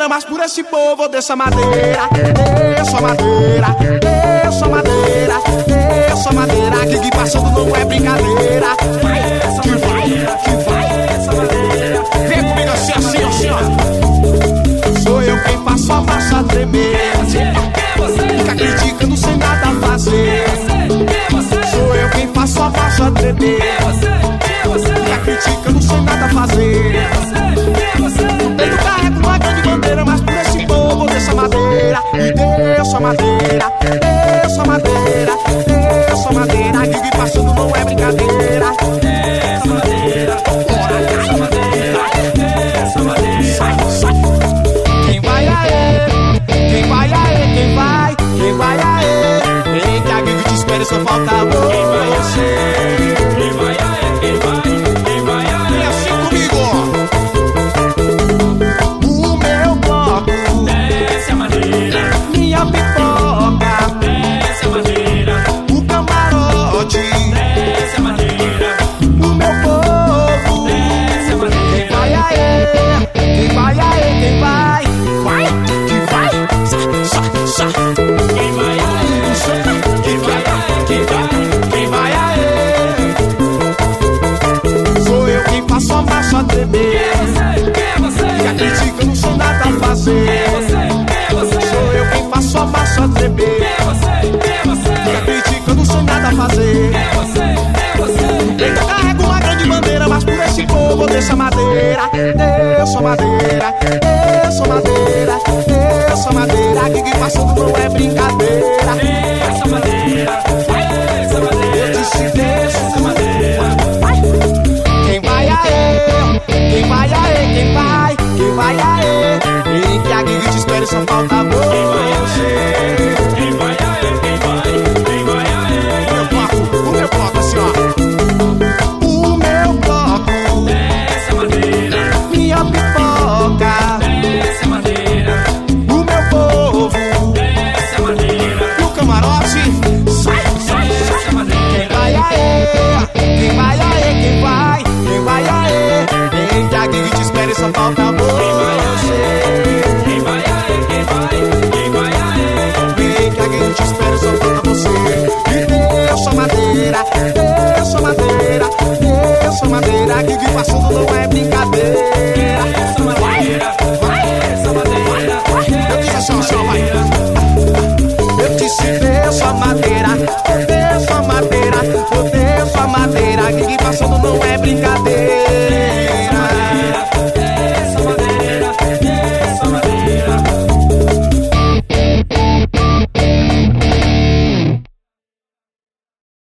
bandeira, mas por esse povo dessa madeira. Desço a madeira, desço a madeira, desço a madeira. Gig passando não é brincadeira. Vai, que vai, que vai. Vem comigo assim, assim, assim, ó. Sou eu quem faço a massa tremer. Fica criticando sem nada fazer. Sou eu quem faço a massa tremer. Fica criticando sem nada fazer. Eu carrego uma grande bandeira, mas por esse povo dessa madeira. E desço a madeira, desço a madeira, desço a madeira. Gig passando não é brincadeira. Desço a madeira, bora, desço a madeira, desço a madeira. Sai, sai. Quem vai aê, quem vai aê, quem vai, quem vai aê. Vem que a Gig te espera, só falta você. Quem vai aê, quem vai, quem vai aê. Vem assim comigo, o meu bloco desce a madeira, minha pipoca desce a madeira, o camarote desce a madeira, o meu povo desce a madeira. Quem vai aê, quem vai aê, quem vai, vai, que vai, sa, sa, sa. Quem vai aê, quem vai aê, quem vai, quem vai aê. Sou eu quem faço a massa tremer. Que acredita, eu não sei nada a fazer. Sou eu quem faço a massa tremer. Que acredita, eu não sei nada a fazer. Eu carrego uma grande bandeira, mas por esse povo dessa madeira. Desço a madeira, desço a madeira, desço a madeira. Gig passando não é brincadeira. Desço a madeira, desço a madeira. Eu disse desço a madeira. Quem vai aê, quem vai aê, quem vai, quem vai aê. Vem que a Gig te espera, só falta você. Quem vai aê, quem vai, quem vai aê. O meu bloco assim, ó. O meu bloco desce a madeira, minha pipoca desce a madeira, o meu povo desce a madeira, e o camarote sai, sai, sai. Quem vai aê, quem vai aê, quem vai, quem vai aê. Vem que a Gig te espera, só falta você. Quem vai aê, quem vai, quem vai aê. Vem que a Gig te espera, só falta você. E desço a madeira, desço a madeira, desço a madeira. Gig passando não é brincadeira. Desço a madeira, vai, desço a madeira. Eu disse assim, assim, vai. Eu disse desço a madeira, desço a madeira, desço a madeira. Gig passando não é brincadeira.